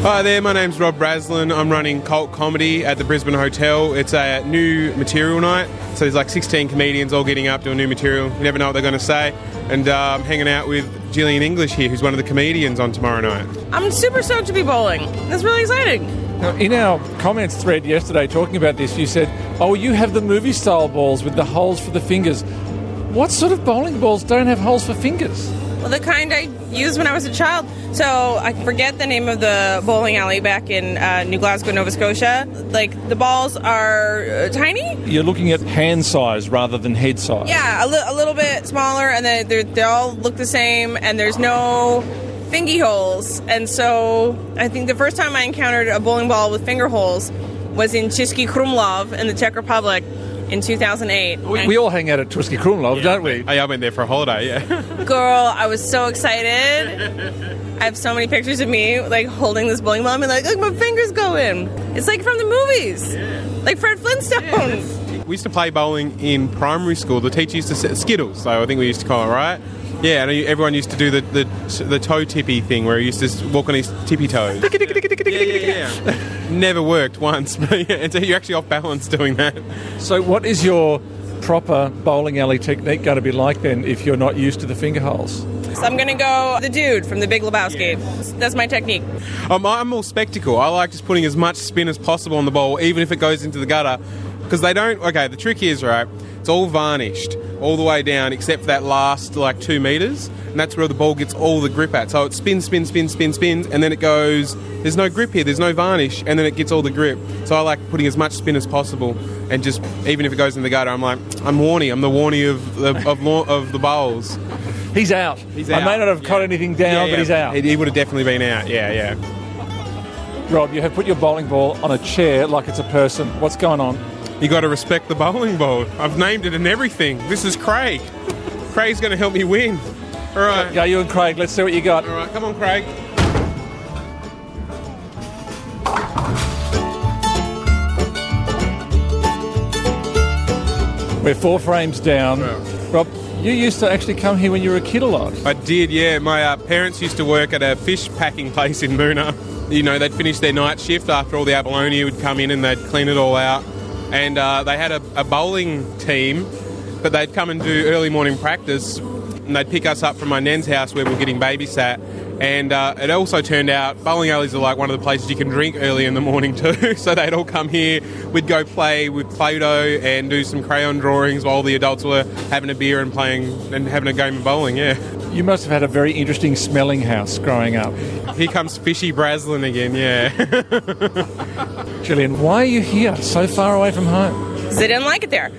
Hi there, my name's Rob Braslin. I'm running Cult Comedy at the Brisbane Hotel. It's a new material night, so there's like 16 comedians all getting up doing new material. You never know what they're going to say. And I'm hanging out with Gillian English here, who's one of the comedians on tomorrow night. I'm super stoked to be bowling. That's really exciting. Now, in our comments thread yesterday talking about this, you said, oh, you have the movie-style balls with the holes for the fingers. What sort of bowling balls don't have holes for fingers? Well, the kind I used when I was a child. So I forget the name of the bowling alley back in New Glasgow, Nova Scotia. Like, the balls are tiny. You're looking at hand size rather than head size. Yeah, a little bit smaller, and they all look the same, and there's no fingy holes. And so I think the first time I encountered a bowling ball with finger holes was in Český Krumlov in the Czech Republic in 2008. We all hang out at Český Krumlov, don't we? I went there for a holiday, yeah. Girl, I was so excited. I have so many pictures of me, like, holding this bowling ball and like, look, my fingers go in. It's like from the movies. Like Fred Flintstone. Yeah. We used to play bowling in primary school. The teacher used to set Skittles, so I think we used to call it, right? Yeah, and everyone used to do the toe tippy thing where he used to walk on his tippy toes. Yeah. Never worked once, until you're actually off balance doing that. So what is your proper bowling alley technique going to be like then if you're not used to the finger holes? So I'm going to go the dude from The Big Lebowski. Yeah. That's my technique. I'm more spectacle. I like just putting as much spin as possible on the ball, even if it goes into the gutter. Because they don't... Okay, the trick is, right, it's all varnished all the way down except for that last, 2 metres. And that's where the ball gets all the grip at. So it spins, and then it goes... There's no grip here, there's no varnish, and then it gets all the grip. So I like putting as much spin as possible, and just, even if it goes in the gutter, I'm like, I'm Warnie. I'm the Warnie of the bowls. He's out. I may not have caught anything down, but he's out. He would have definitely been out, yeah. Rob, you have put your bowling ball on a chair like it's a person. What's going on? You got to respect the bowling ball. I've named it and everything. This is Craig. Craig's going to help me win. All right. Go you and Craig. Let's see what you got. All right, come on, Craig. We're 4 frames down. Wow. Rob, you used to actually come here when you were a kid a lot. I did, yeah. My parents used to work at a fish packing place in Moona. You know, they'd finish their night shift after all the abalone would come in and they'd clean it all out. And they had a bowling team, but they'd come and do early morning practice, and they'd pick us up from my nan's house where we were getting babysat. And it also turned out bowling alleys are like one of the places you can drink early in the morning too. So they'd all come here. We'd go play with Play-Doh and do some crayon drawings while the adults were having a beer and playing and having a game of bowling, yeah. You must have had a very interesting smelling house growing up. Here comes Fishy Braslin again, yeah. Gillian, why are you here so far away from home? Because I didn't like it there.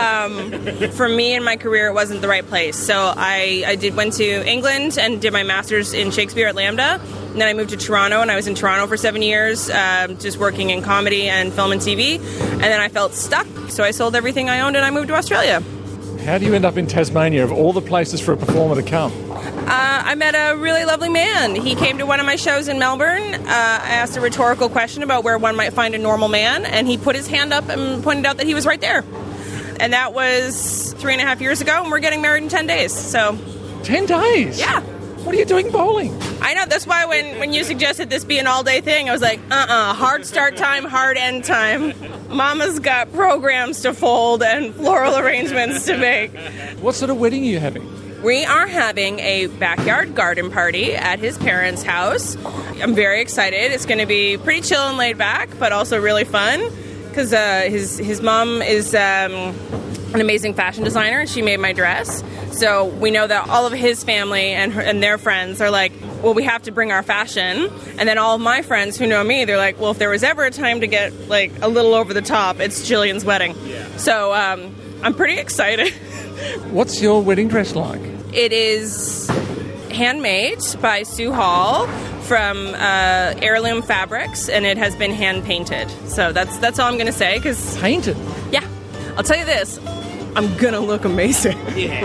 For me and my career, it wasn't the right place. So I went to England and did my master's in Shakespeare at Lambda. And then I moved to Toronto, and I was in Toronto for 7 years, just working in comedy and film and TV. And then I felt stuck, so I sold everything I owned and I moved to Australia. How do you end up in Tasmania, of all the places for a performer to come? I met a really lovely man. He came to one of my shows in Melbourne. I asked a rhetorical question about where one might find a normal man, and he put his hand up and pointed out that he was right there. And that was 3.5 years ago, and we're getting married in 10 days. So 10 days? Yeah. What are you doing bowling? I know. That's why when you suggested this be an all-day thing, I was like, hard start time, hard end time. Mama's got programs to fold and floral arrangements to make. What sort of wedding are you having? We are having a backyard garden party at his parents' house. I'm very excited. It's going to be pretty chill and laid back, but also really fun, because his mom is an amazing fashion designer, and she made my dress. So we know that all of his family and their friends are like, well, we have to bring our fashion. And then all of my friends who know me, they're like, well, if there was ever a time to get like a little over the top, it's Gillian's wedding. Yeah. So I'm pretty excited. What's your wedding dress like? It is handmade by Sue Hall from Heirloom Fabrics, and it has been hand painted. So that's all I'm going to say. Painted? Yeah. I'll tell you this. I'm going to look amazing. Yeah.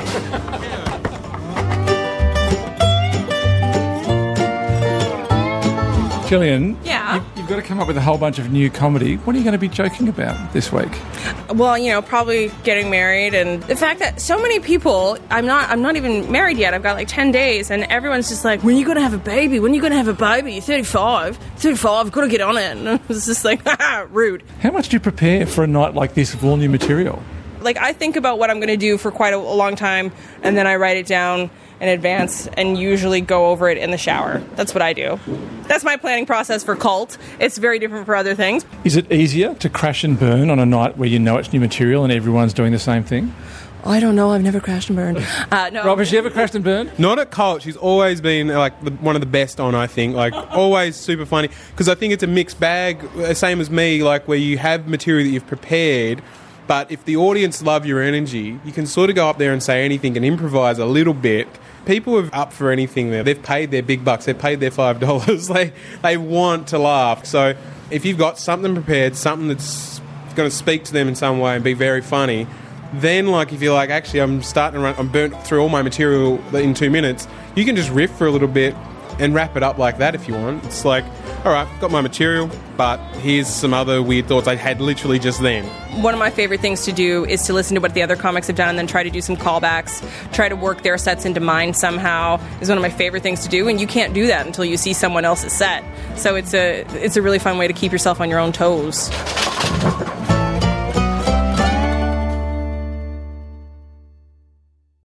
Gillian, yeah. You've you've got to come up with a whole bunch of new comedy. What are you going to be joking about this week? Well, probably getting married and the fact that so many people, I'm not even married yet. I've got like 10 days and everyone's just like, when are you going to have a baby? When are you going to have a baby? You're 35, got to get on it. And it's just like, rude. How much do you prepare for a night like this with all new material? Like, I think about what I'm going to do for quite a long time, and then I write it down in advance and usually go over it in the shower. That's what I do. That's my planning process for Cult. It's very different for other things. Is it easier to crash and burn on a night where you know it's new material and everyone's doing the same thing? I don't know. I've never crashed and burned. No. Rob, has she ever crashed and burned? Not at Cult. She's always been one of the best on, I think. Like, always super funny. Because I think it's a mixed bag, same as me, like where you have material that you've prepared, but if the audience love your energy, you can sort of go up there and say anything and improvise a little bit. People are up for anything there. They've paid their big bucks. They've paid their $5. They want to laugh. So if you've got something prepared, something that's going to speak to them in some way and be very funny, then like if you're like, actually I'm burnt through all my material in 2 minutes, you can just riff for a little bit and wrap it up like that if you want. It's like, all right, got my material, but here's some other weird thoughts I had literally just then. One of my favorite things to do is to listen to what the other comics have done and then try to do some callbacks, try to work their sets into mine somehow is one of my favorite things to do, and you can't do that until you see someone else's set. So it's a really fun way to keep yourself on your own toes.